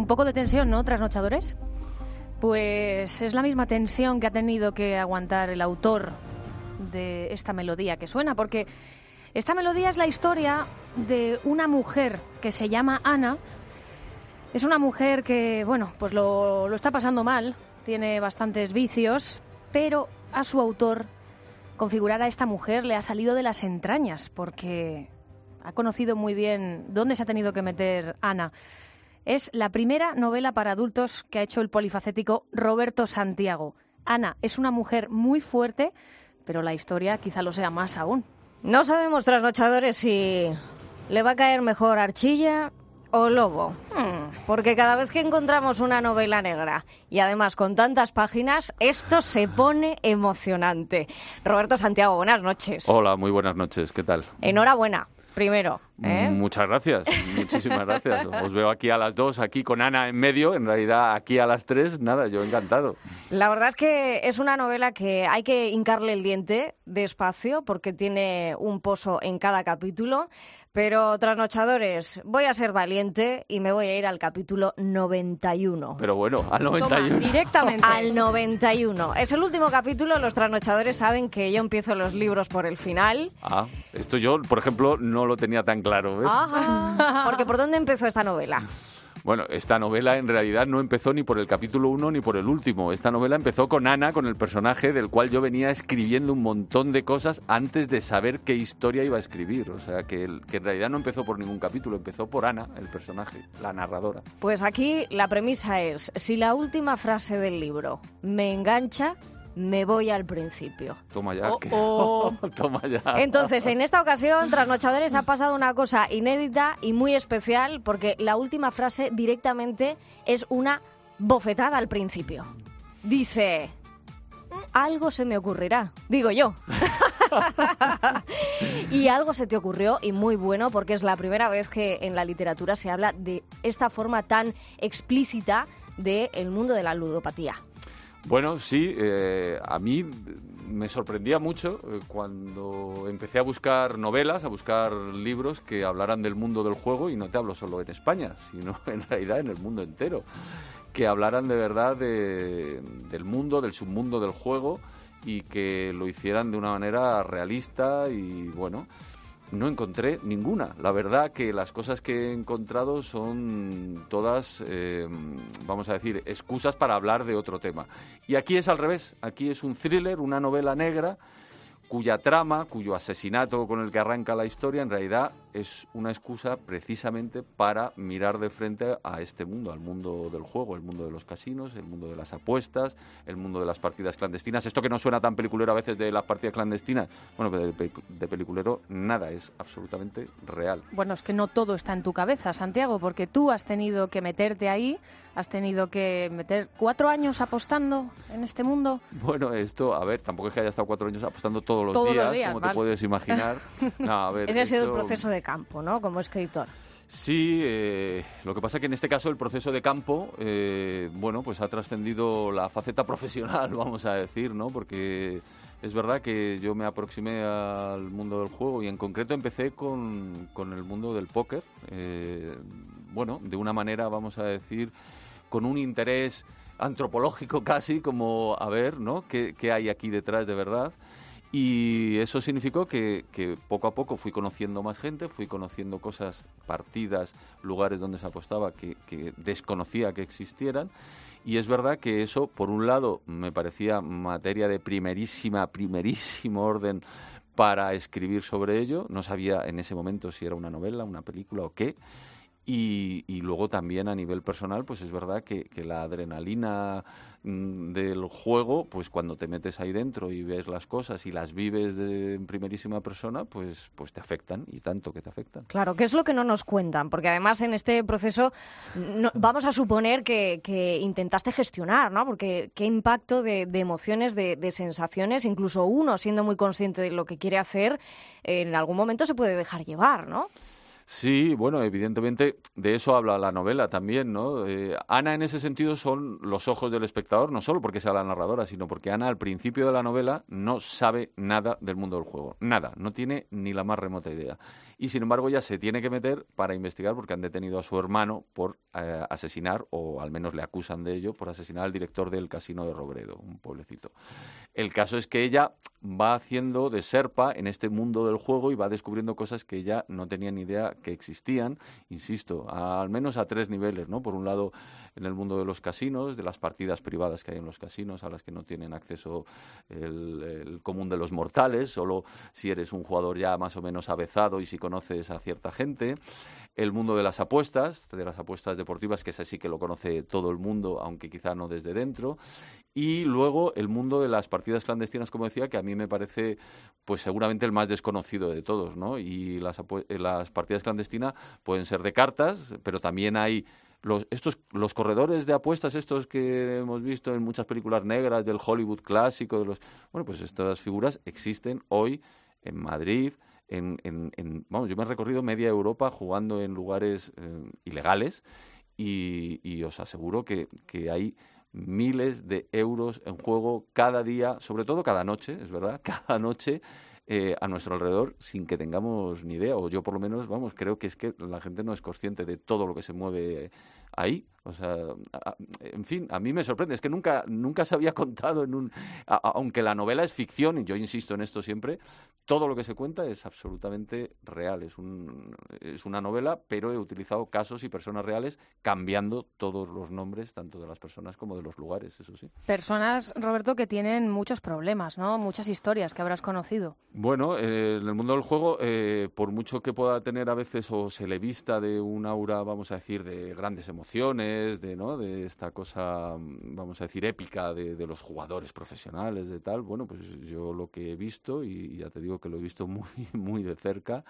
poco de tensión, ¿no, trasnochadores? Pues es la misma tensión que ha tenido que aguantar el autor de esta melodía que suena, porque esta melodía es la historia de una mujer que se llama Ana. Es una mujer que, bueno, pues lo está pasando mal, tiene bastantes vicios, pero a su autor configurar a esta mujer le ha salido de las entrañas, porque ha conocido muy bien dónde se ha tenido que meter Ana. Es la primera novela para adultos que ha hecho el polifacético Roberto Santiago. Ana es una mujer muy fuerte, pero la historia quizá lo sea más aún. No sabemos, trasnochadores, si le va a caer mejor Archilla o Lobo. Porque cada vez que encontramos una novela negra y además con tantas páginas, esto se pone emocionante. Roberto Santiago, buenas noches. Hola, muy buenas noches, ¿qué tal? Enhorabuena, primero. Muchas gracias, muchísimas gracias. Os veo aquí a las 2, aquí con Ana en medio, en realidad aquí a las 3, nada, yo encantado. La verdad es que es una novela que hay que hincarle el diente despacio porque tiene un pozo en cada capítulo. Pero, trasnochadores, voy a ser valiente y me voy a ir al capítulo 91. Pero bueno, al 91. Toma, directamente. Al 91. Es el último capítulo, los trasnochadores saben que yo empiezo los libros por el final. Esto yo, por ejemplo, no lo tenía tan claro, ¿ves? Ajá. Porque ¿por dónde empezó esta novela? Bueno, esta novela en realidad no empezó ni por el capítulo 1 ni por el último. Esta novela empezó con Ana, con el personaje del cual yo venía escribiendo un montón de cosas antes de saber qué historia iba a escribir. O sea, que en realidad no empezó por ningún capítulo, empezó por Ana, el personaje, la narradora. Pues aquí la premisa es, si la última frase del libro me engancha, me voy al principio. Toma ya. Toma ya. Entonces, en esta ocasión, Trasnochadores, ha pasado una cosa inédita y muy especial, porque la última frase directamente es una bofetada al principio. Dice, algo se me ocurrirá, digo yo. Y algo se te ocurrió, y muy bueno, porque es la primera vez que en la literatura se habla de esta forma tan explícita del mundo de la ludopatía. Bueno, sí, a mí me sorprendía mucho cuando empecé a buscar novelas, a buscar libros que hablaran del mundo del juego, y no te hablo solo en España, sino en realidad en el mundo entero, que hablaran de verdad del mundo, del submundo del juego, y que lo hicieran de una manera realista y, bueno, no encontré ninguna. La verdad que las cosas que he encontrado son todas, vamos a decir, excusas para hablar de otro tema. Y aquí es al revés. Aquí es un thriller, una novela negra, cuya trama, cuyo asesinato con el que arranca la historia, en realidad es una excusa precisamente para mirar de frente a este mundo, al mundo del juego, el mundo de los casinos, el mundo de las apuestas, el mundo de las partidas clandestinas. Esto que no suena tan peliculero a veces de las partidas clandestinas, bueno, de peliculero nada, es absolutamente real. Bueno, es que no todo está en tu cabeza, Santiago, porque tú has tenido que meterte ahí, has tenido que meter 4 años apostando en este mundo. Bueno, esto, a ver, tampoco es que haya estado 4 años apostando todos los días, como vale. Te puedes imaginar. No, a ver, ese ha sido el proceso de campo, ¿no? Como escritor. Sí, lo que pasa es que en este caso el proceso de campo, bueno, pues ha trascendido la faceta profesional, vamos a decir, ¿no? Porque es verdad que yo me aproximé al mundo del juego y en concreto empecé con el mundo del póker, bueno, de una manera, vamos a decir, con un interés antropológico casi, como a ver, ¿no? ¿Qué hay aquí detrás de verdad? Y eso significó que poco a poco fui conociendo más gente, fui conociendo cosas, partidas, lugares donde se apostaba que desconocía que existieran. Y es verdad que eso, por un lado, me parecía materia de primerísimo orden para escribir sobre ello. No sabía en ese momento si era una novela, una película o qué. Y luego también a nivel personal, pues es verdad que la adrenalina del juego, pues cuando te metes ahí dentro y ves las cosas y las vives en primerísima persona, pues te afectan, y tanto que te afectan. Claro, ¿qué es lo que no nos cuentan? Porque además en este proceso vamos a suponer que intentaste gestionar, ¿no? Porque qué impacto de emociones, de sensaciones, incluso uno siendo muy consciente de lo que quiere hacer, en algún momento se puede dejar llevar, ¿no? Sí, bueno, evidentemente de eso habla la novela también, ¿no? Ana en ese sentido son los ojos del espectador, no solo porque sea la narradora, sino porque Ana al principio de la novela no sabe nada del mundo del juego, nada, no tiene ni la más remota idea. Y sin embargo ella se tiene que meter para investigar porque han detenido a su hermano por asesinar, o al menos le acusan de ello, por asesinar al director del casino de Robredo, un pueblecito. El caso es que ella va haciendo de serpa en este mundo del juego y va descubriendo cosas que ella no tenía ni idea que existían, insisto, al menos a 3 niveles, ¿no? Por un lado, en el mundo de los casinos, de las partidas privadas que hay en los casinos, a las que no tienen acceso el común de los mortales, solo si eres un jugador ya más o menos avezado y si conoces a cierta gente. El mundo de las apuestas deportivas, que ese sí que lo conoce todo el mundo, aunque quizá no desde dentro. Y luego el mundo de las partidas clandestinas, como decía, que a mí me parece pues seguramente el más desconocido de todos, ¿no? Y las partidas clandestinas pueden ser de cartas, pero también hay los corredores de apuestas, estos que hemos visto en muchas películas negras del Hollywood clásico, bueno, pues estas figuras existen hoy en Madrid. Vamos, yo me he recorrido media Europa jugando en lugares ilegales y os aseguro que hay miles de euros en juego cada día, sobre todo cada noche, es verdad, cada noche a nuestro alrededor sin que tengamos ni idea, o yo por lo menos, vamos, creo que es que la gente no es consciente de todo lo que se mueve ahí. O sea, en fin, a mí me sorprende, es que nunca se había contado aunque la novela es ficción, y yo insisto en esto siempre, todo lo que se cuenta es absolutamente real, es una novela, pero he utilizado casos y personas reales, cambiando todos los nombres, tanto de las personas como de los lugares, eso sí. Personas, Roberto, que tienen muchos problemas, ¿no? Muchas historias que habrás conocido. Bueno, en el mundo del juego, por mucho que pueda tener a veces o se le vista de un aura, vamos a decir, de grandes emociones, de esta cosa, vamos a decir, épica de los jugadores profesionales, de tal, bueno, pues yo lo que he visto, y ya te digo que lo he visto muy, muy de cerca,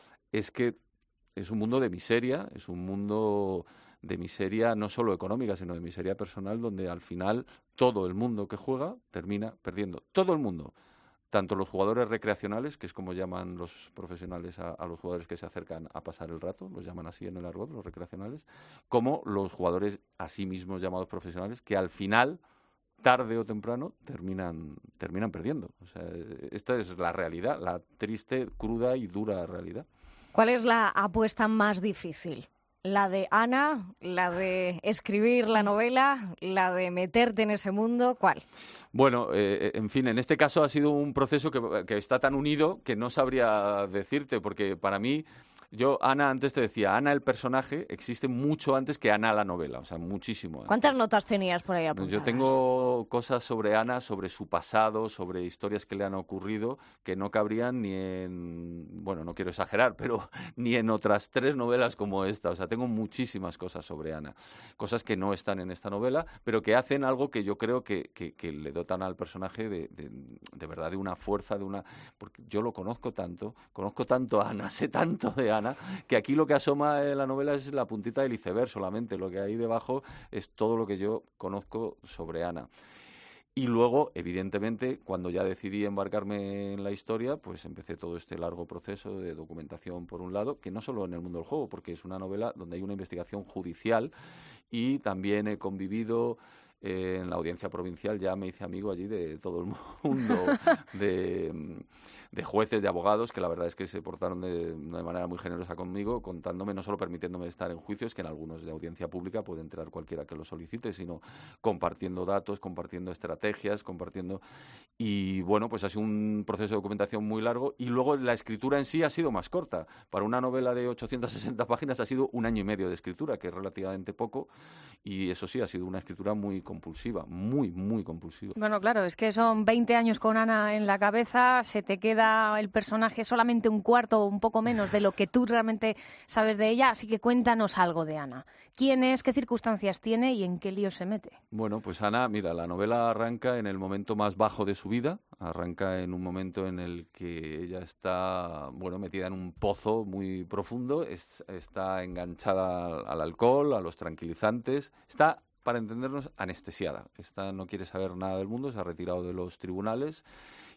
es que es un mundo de miseria, es un mundo de miseria no solo económica, sino de miseria personal, donde al final todo el mundo que juega termina perdiendo. Todo el mundo. Tanto los jugadores recreacionales, que es como llaman los profesionales a los jugadores que se acercan a pasar el rato, los llaman así en el argot, los recreacionales, como los jugadores a sí mismos llamados profesionales, que al final, tarde o temprano, terminan perdiendo. O sea, esta es la realidad, la triste, cruda y dura realidad. ¿Cuál es la apuesta más difícil? ¿La de Ana? ¿La de escribir la novela? ¿La de meterte en ese mundo? ¿Cuál? Bueno, en fin, en este caso ha sido un proceso que está tan unido que no sabría decirte, porque para mí, Ana, antes te decía, Ana el personaje existe mucho antes que Ana la novela, o sea, muchísimo antes. ¿Cuántas notas tenías por ahí apuntadas? Yo tengo cosas sobre Ana, sobre su pasado, sobre historias que le han ocurrido, que no cabrían ni en, bueno, no quiero exagerar, pero ni en otras 3 novelas como esta. O sea, tengo muchísimas cosas sobre Ana, cosas que no están en esta novela, pero que hacen algo que yo creo que le dotan al personaje de verdad, de una fuerza, porque yo lo conozco tanto a Ana, sé tanto de Ana, que aquí lo que asoma en la novela es la puntita del iceberg solamente, lo que hay debajo es todo lo que yo conozco sobre Ana. Y luego, evidentemente, cuando ya decidí embarcarme en la historia, pues empecé todo este largo proceso de documentación, por un lado, que no solo en el mundo del juego, porque es una novela donde hay una investigación judicial y también he convivido en la audiencia provincial, ya me hice amigo allí de todo el mundo, de jueces, de abogados, que la verdad es que se portaron de manera muy generosa conmigo, contándome, no solo permitiéndome estar en juicios, que en algunos de audiencia pública puede entrar cualquiera que lo solicite, sino compartiendo datos, compartiendo estrategias, y bueno, pues ha sido un proceso de documentación muy largo, y luego la escritura en sí ha sido más corta. Para una novela de 860 páginas ha sido 1 año y medio de escritura, que es relativamente poco, y eso sí, ha sido una escritura muy compulsiva, muy, muy compulsiva. Bueno, claro, es que son 20 años con Ana en la cabeza, se te queda el personaje solamente un cuarto o un poco menos de lo que tú realmente sabes de ella, así que cuéntanos algo de Ana. ¿Quién es, qué circunstancias tiene y en qué lío se mete? Bueno, pues Ana, mira, la novela arranca en el momento más bajo de su vida, arranca en un momento en el que ella está, bueno, metida en un pozo muy profundo, está enganchada al alcohol, a los tranquilizantes, está, para entendernos, anestesiada. Esta no quiere saber nada del mundo, se ha retirado de los tribunales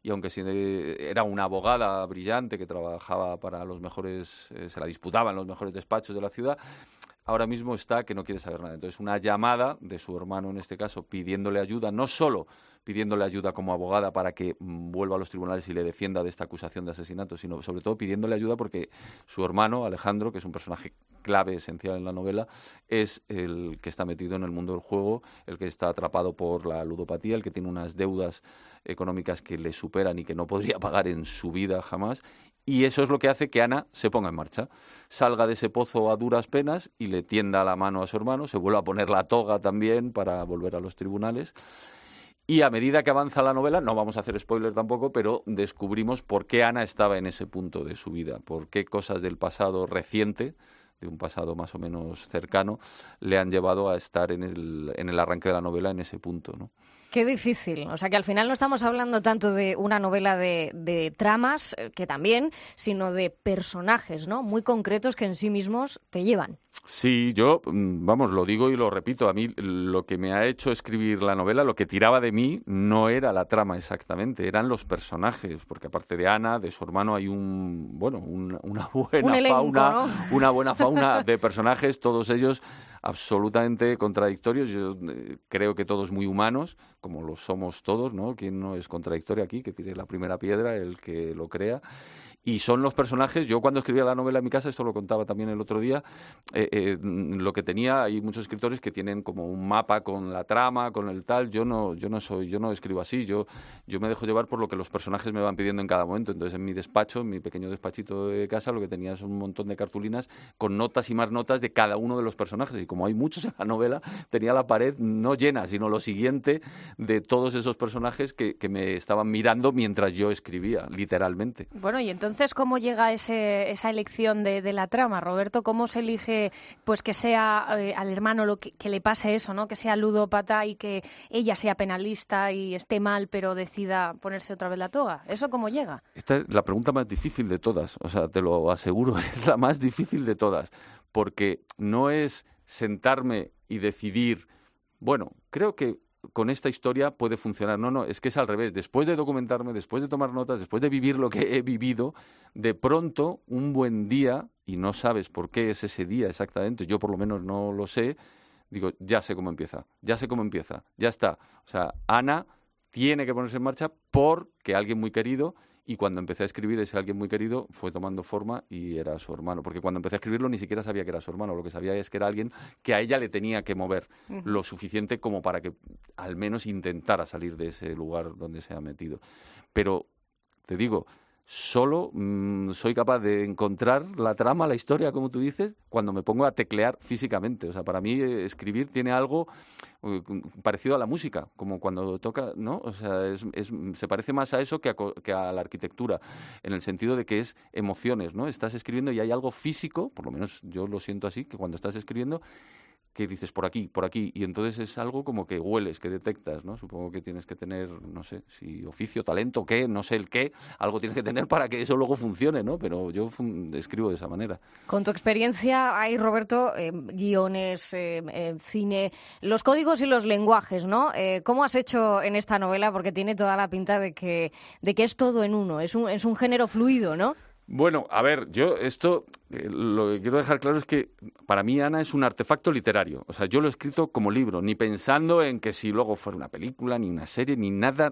y aunque era una abogada brillante que trabajaba para los mejores, se la disputaba en los mejores despachos de la ciudad, ahora mismo está que no quiere saber nada. Entonces, una llamada de su hermano, en este caso, pidiéndole ayuda, no solo pidiéndole ayuda como abogada para que vuelva a los tribunales y le defienda de esta acusación de asesinato, sino sobre todo pidiéndole ayuda porque su hermano, Alejandro, que es un personaje clave, esencial en la novela, es el que está metido en el mundo del juego, el que está atrapado por la ludopatía, el que tiene unas deudas económicas que le superan y que no podría pagar en su vida jamás. Y eso es lo que hace que Ana se ponga en marcha, salga de ese pozo a duras penas y le tienda la mano a su hermano, se vuelve a poner la toga también para volver a los tribunales. Y a medida que avanza la novela, no vamos a hacer spoiler tampoco, pero descubrimos por qué Ana estaba en ese punto de su vida, por qué cosas del pasado reciente, de un pasado más o menos cercano, le han llevado a estar en el arranque de la novela en ese punto, ¿no? Qué difícil. O sea, que al final no estamos hablando tanto de una novela de tramas, que también, sino de personajes, ¿no? Muy concretos que en sí mismos te llevan. Sí, yo, vamos, lo digo y lo repito, a mí lo que me ha hecho escribir la novela, lo que tiraba de mí no era la trama exactamente, eran los personajes, porque aparte de Ana, de su hermano, hay una buena elenco, fauna, ¿no? una buena fauna de personajes, todos ellos absolutamente contradictorios. Yo creo que todos muy humanos, como lo somos todos, ¿no? ¿Quién no es contradictorio aquí? Que tire la primera piedra, el que lo crea. Y son los personajes, yo cuando escribía la novela en mi casa, esto lo contaba también el otro día, lo que tenía, hay muchos escritores que tienen como un mapa con la trama, con el tal, yo no escribo así, yo me dejo llevar por lo que los personajes me van pidiendo en cada momento. Entonces en mi despacho, en mi pequeño despachito de casa, lo que tenía es un montón de cartulinas con notas y más notas de cada uno de los personajes, y como hay muchos en la novela, tenía la pared no llena, sino lo siguiente de todos esos personajes que me estaban mirando mientras yo escribía, literalmente. Bueno, y entonces, ¿cómo llega esa elección de la trama, Roberto? ¿Cómo se elige pues que sea al hermano que le pase eso, ¿no? Que sea ludópata y que ella sea penalista y esté mal, pero decida ponerse otra vez la toga? ¿Eso cómo llega? Esta es la pregunta más difícil de todas, o sea, te lo aseguro, es la más difícil de todas, porque no es sentarme y decidir, bueno, creo que con esta historia puede funcionar. No, es que es al revés. Después de documentarme, después de tomar notas, después de vivir lo que he vivido, de pronto, un buen día, y no sabes por qué es ese día exactamente, yo por lo menos no lo sé, digo, ya sé cómo empieza, ya está. O sea, Ana tiene que ponerse en marcha porque alguien muy querido, y cuando empecé a escribir ese alguien muy querido fue tomando forma y era su hermano, porque cuando empecé a escribirlo ni siquiera sabía que era su hermano, lo que sabía es que era alguien que a ella le tenía que mover lo suficiente como para que al menos intentara salir de ese lugar donde se ha metido. Pero, te digo, solo soy capaz de encontrar la trama, la historia, como tú dices, cuando me pongo a teclear físicamente. O sea, para mí escribir tiene algo parecido a la música, como cuando toca, ¿no? O sea, se parece más a eso que a la arquitectura, en el sentido de que es emociones, ¿no? Estás escribiendo y hay algo físico, por lo menos yo lo siento así, que cuando estás escribiendo, que dices por aquí, y entonces es algo como que hueles, que detectas, ¿no? Supongo que tienes que tener, no sé, si oficio, talento, qué, no sé el qué, algo tienes que tener para que eso luego funcione, ¿no? Pero yo escribo de esa manera. Con tu experiencia hay, Roberto, guiones, cine, los códigos y los lenguajes, ¿no? ¿Cómo has hecho en esta novela? Porque tiene toda la pinta de que es todo en uno, es un género fluido, ¿no? Bueno, a ver, yo esto, lo que quiero dejar claro es que para mí Ana es un artefacto literario. O sea, yo lo he escrito como libro, ni pensando en que si luego fuera una película, ni una serie, ni nada,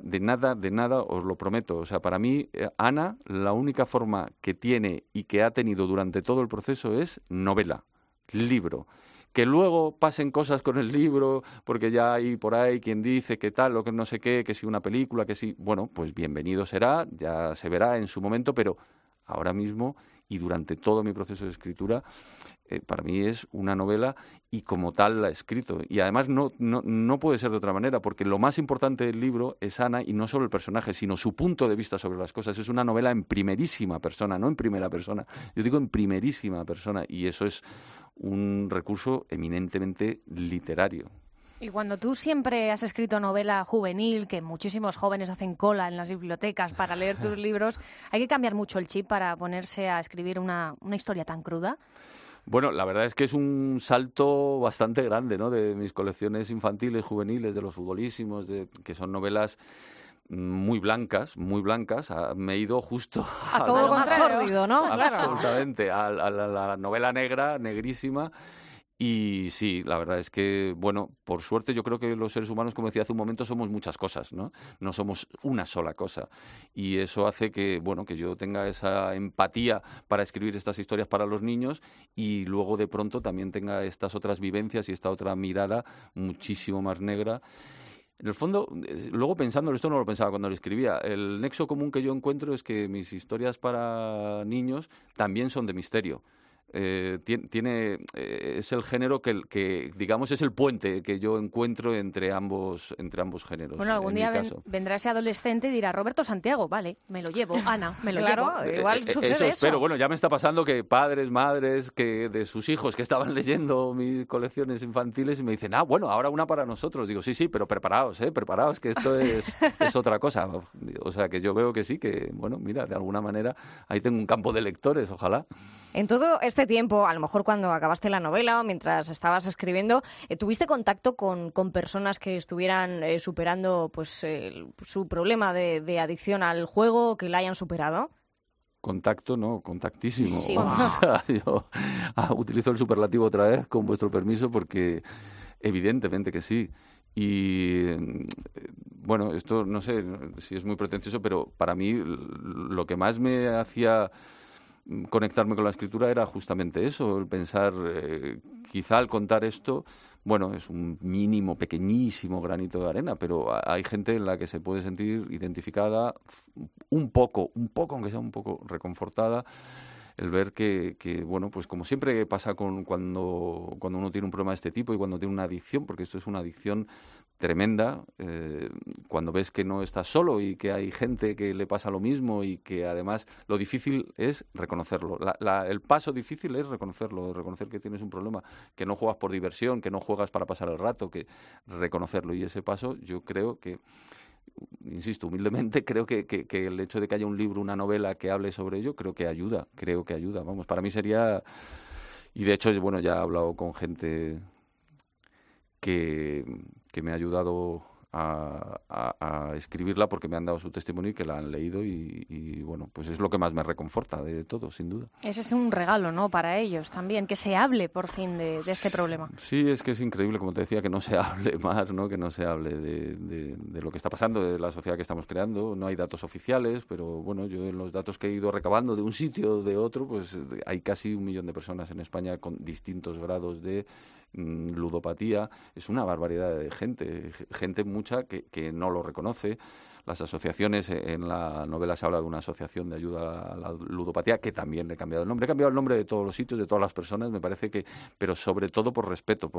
os lo prometo. O sea, para mí, Ana, la única forma que tiene y que ha tenido durante todo el proceso es novela, libro. Que luego pasen cosas con el libro, porque ya hay por ahí quien dice que tal, o que no sé qué, que si una película, que sí. Bueno, pues bienvenido será, ya se verá en su momento, pero ahora mismo y durante todo mi proceso de escritura, para mí es una novela y como tal la he escrito. Y además no puede ser de otra manera, porque lo más importante del libro es Ana y no solo el personaje, sino su punto de vista sobre las cosas. Es una novela en primerísima persona, no en primera persona. Yo digo en primerísima persona y eso es un recurso eminentemente literario. Y cuando tú siempre has escrito novela juvenil, que muchísimos jóvenes hacen cola en las bibliotecas para leer tus libros, ¿hay que cambiar mucho el chip para ponerse a escribir una historia tan cruda? Bueno, la verdad es que es un salto bastante grande, ¿no? De mis colecciones infantiles, juveniles, de los futbolísimos, que son novelas muy blancas, me he ido justo a todo lo más sórdido, ¿no? Absolutamente, a la novela negra, negrísima. Y sí, la verdad es que, bueno, por suerte yo creo que los seres humanos, como decía hace un momento, somos muchas cosas, ¿no? No somos una sola cosa. Y eso hace que, bueno, que yo tenga esa empatía para escribir estas historias para los niños y luego de pronto también tenga estas otras vivencias y esta otra mirada muchísimo más negra. En el fondo, luego pensándolo, esto no lo pensaba cuando lo escribía, el nexo común que yo encuentro es que mis historias para niños también son de misterio. Es el género que digamos es el puente que yo encuentro entre ambos géneros. Bueno, algún día vendrá ese adolescente y dirá Roberto Santiago, vale, me lo llevo, Ana, me lo llevo. Igual sucede eso. Espero. Bueno, ya me está pasando que padres, madres, que de sus hijos que estaban leyendo mis colecciones infantiles y me dicen, bueno, ahora una para nosotros. Digo, sí, pero preparaos, que esto es otra cosa. O sea, que yo veo que sí, que bueno, mira, de alguna manera ahí tengo un campo de lectores, ojalá. En todo este tiempo, a lo mejor cuando acabaste la novela o mientras estabas escribiendo, ¿tuviste contacto con personas que estuvieran superando pues su problema de adicción al juego, que la hayan superado? Contacto, no, contactísimo. Sí. Yo utilizo el superlativo otra vez, con vuestro permiso, porque evidentemente que sí. Y bueno, esto no sé si es muy pretencioso, pero para mí lo que más me hacía conectarme con la escritura era justamente eso, el pensar, quizá al contar esto, bueno, es un mínimo, pequeñísimo granito de arena, pero hay gente en la que se puede sentir identificada un poco, aunque sea un poco reconfortada, el ver que bueno, pues como siempre pasa cuando uno tiene un problema de este tipo y cuando tiene una adicción, porque esto es una adicción tremenda, cuando ves que no estás solo y que hay gente que le pasa lo mismo y que además lo difícil es reconocerlo. El paso difícil es reconocerlo, reconocer que tienes un problema, que no juegas por diversión, que no juegas para pasar el rato, que reconocerlo. Y ese paso yo creo que, insisto, humildemente, creo que el hecho de que haya un libro, una novela que hable sobre ello, creo que ayuda. Vamos, para mí sería... Y de hecho, bueno, ya he hablado con gente que me ha ayudado a escribirla porque me han dado su testimonio y que la han leído y bueno, pues es lo que más me reconforta de todo, sin duda. Ese es un regalo, ¿no?, para ellos también, que se hable por fin de este problema. Sí, es que es increíble, como te decía, que no se hable más, ¿no?, que no se hable de lo que está pasando, de la sociedad que estamos creando. No hay datos oficiales, pero bueno, yo en los datos que he ido recabando de un sitio o de otro, pues hay casi 1 millón de personas en España con distintos grados de ludopatía. Es una barbaridad de gente mucha que no lo reconoce. Las asociaciones, en la novela se habla de una asociación de ayuda a la ludopatía, que también le he cambiado el nombre. He cambiado el nombre de todos los sitios, de todas las personas, me parece que, pero sobre todo por respeto.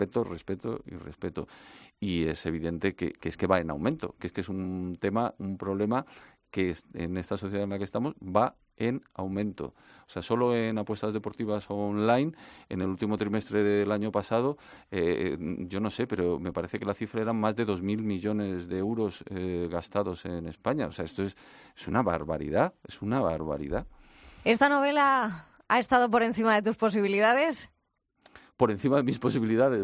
Y es evidente que es que va en aumento, que es un problema que en esta sociedad en la que estamos va en aumento. O sea, solo en apuestas deportivas online, en el último trimestre del año pasado, yo no sé, pero me parece que la cifra eran más de 2.000 millones de euros gastados en España. O sea, esto es una barbaridad, ¿Esta novela ha estado por encima de tus posibilidades? Por encima de mis posibilidades.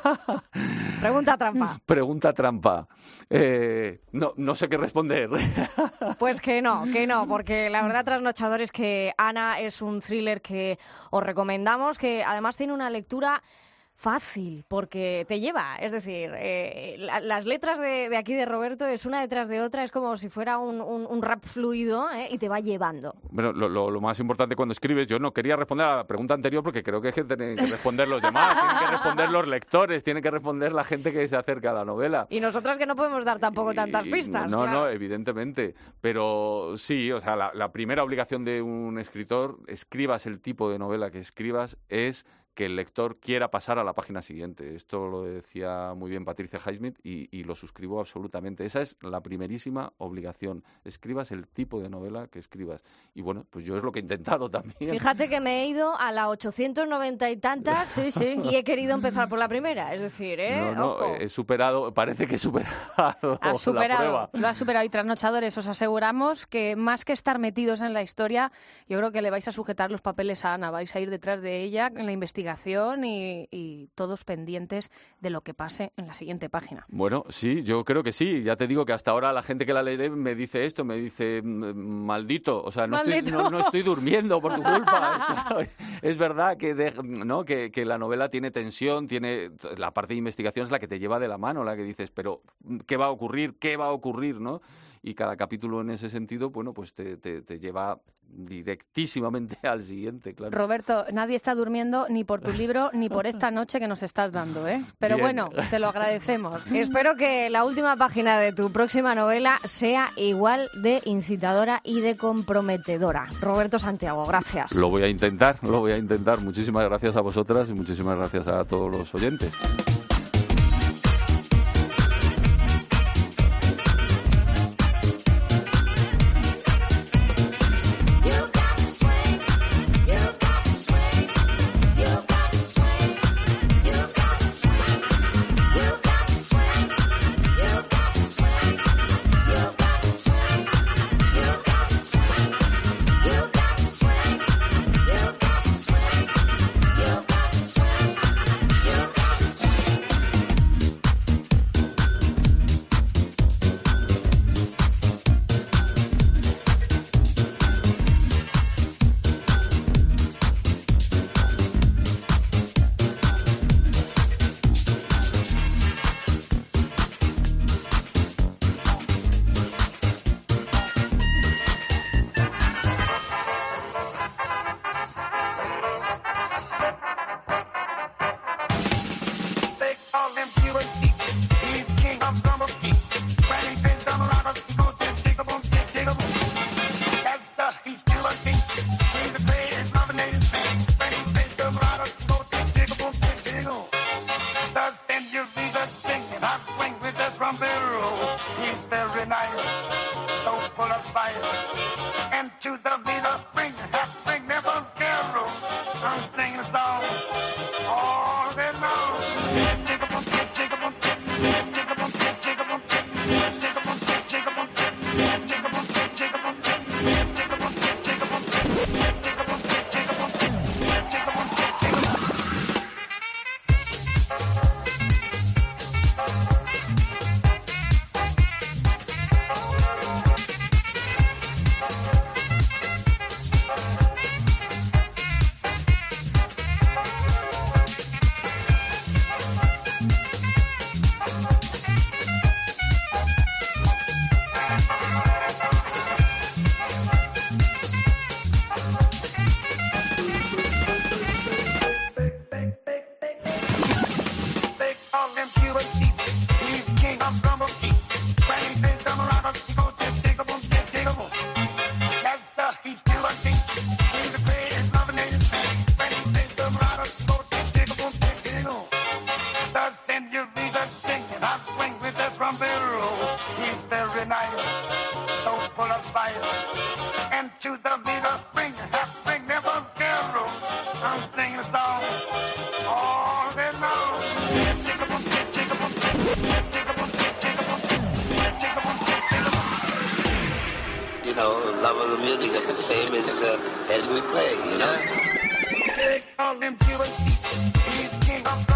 Pregunta trampa. No sé qué responder. Pues que no, porque la verdad, Trasnochadores, que Ana es un thriller que os recomendamos, que además tiene una lectura fácil, porque te lleva, es decir, las letras de aquí de Roberto es una detrás de otra, es como si fuera un rap fluido, y te va llevando. Bueno, lo más importante cuando escribes, yo no quería responder a la pregunta anterior porque creo que tienen que responder los demás, tienen que responder los lectores, tienen que responder la gente que se acerca a la novela. Y nosotras que no podemos dar tampoco tantas pistas. No, evidentemente, pero sí, o sea, la primera obligación de un escritor, escribas el tipo de novela que escribas, es que el lector quiera pasar a la página siguiente. Esto lo decía muy bien Patricia Highsmith y lo suscribo absolutamente. Esa es la primerísima obligación. Escribas el tipo de novela que escribas. Y bueno, pues yo es lo que he intentado también. Fíjate que me he ido a la 890 y tantas sí. Y he querido empezar por la primera. Es decir, Ojo. He superado, parece que he superado la prueba. Lo has superado. Y Trasnochadores, os aseguramos que más que estar metidos en la historia, yo creo que le vais a sujetar los papeles a Ana. Vais a ir detrás de ella en la investigación investigación y todos pendientes de lo que pase en la siguiente página. Bueno, sí, yo creo que sí. Ya te digo que hasta ahora la gente que la lee me dice esto, me dice, maldito, o sea, no estoy durmiendo por tu culpa. Es verdad que la novela tiene tensión, tiene la parte de investigación es la que te lleva de la mano, la que dices, pero ¿qué va a ocurrir? ¿Qué va a ocurrir? ¿No? Y cada capítulo en ese sentido, bueno, pues te lleva directísimamente al siguiente, claro. Roberto, nadie está durmiendo ni por tu libro ni por esta noche que nos estás dando, ¿eh? Pero Bien. bueno, te lo agradecemos. Espero que la última página de tu próxima novela sea igual de incitadora y de comprometedora. Roberto Santiago, gracias. Lo voy a intentar. Muchísimas gracias a vosotras y muchísimas gracias a todos los oyentes. You know, love of the music is the same as we play, you know?